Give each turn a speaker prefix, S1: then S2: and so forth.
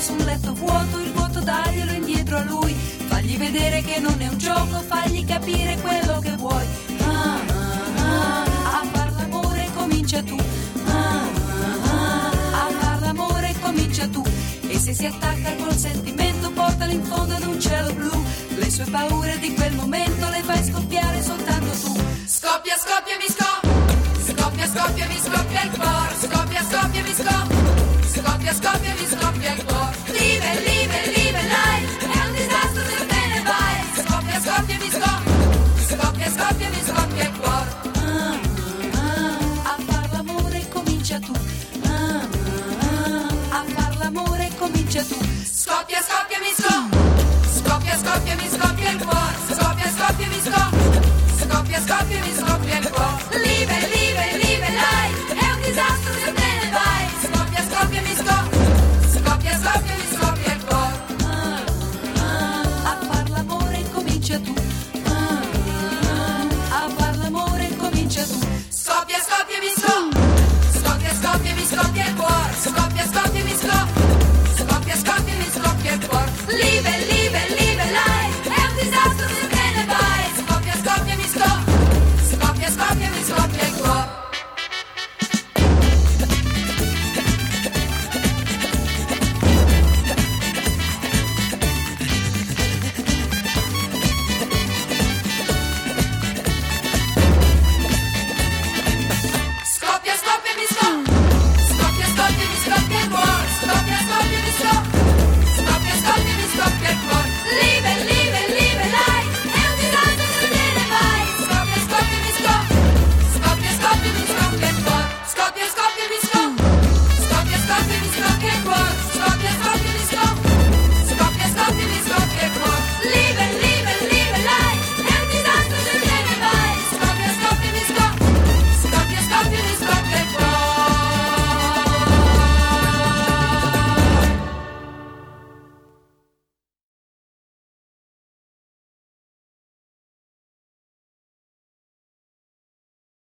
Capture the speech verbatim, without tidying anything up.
S1: su un letto vuoto, il vuoto daglielo indietro a lui, fagli vedere che non è un gioco, fagli capire quello che vuoi. Ah, ah, ah, a far l'amore comincia tu, ah, ah, ah, a far l'amore comincia tu, e se si attacca col sentimento portalo in fondo ad un cielo blu, le sue paure di quel momento le fai scoppiare soltanto tu. Scoppia, scoppia, mi scoppia, scoppia, scoppia, mi scoppia il cuore, scoppia, scoppia, mi scoppia, scoppia, scoppia, mi scoppia il cuore. Live, live, live life, è un disastro se te ne vai. Scoppia, scoppia, mi scoppia, scoppia, scoppia, mi scoppia il cuore. Ah, ah, a far l'amore comincia tu, ah, ah, a far l'amore comincia tu. Scoppia, scoppia, mi scoppia, scoppia, scoppia, mi scoppia il cuore, scoppia, scoppia, mi scoppia, scoppia, scoppia, mi scoppia il cuore. Live, live, live life, è un disastro se te ne vai. Scoppia, scoppia, mi scoppia, scoppia, scoppia, mi scoppia il cuore. Ah, ah, a far l'amore comincia tu.